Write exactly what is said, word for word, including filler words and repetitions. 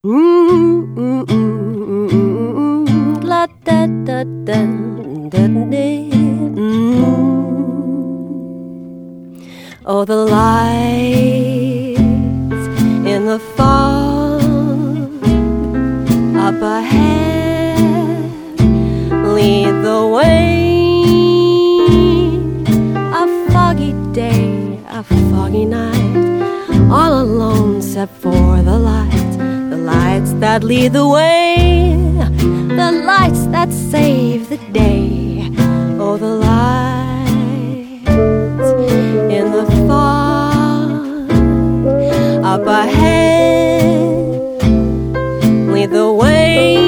Mm-mm-mm-mm-mm. La da da da da da. Oh, the lights in the fog up ahead lead the way. A foggy day, a foggy night, all alone except for the lights, the lights that lead the way, the lights that save the day. Oh, the lights in the fog up ahead lead the way.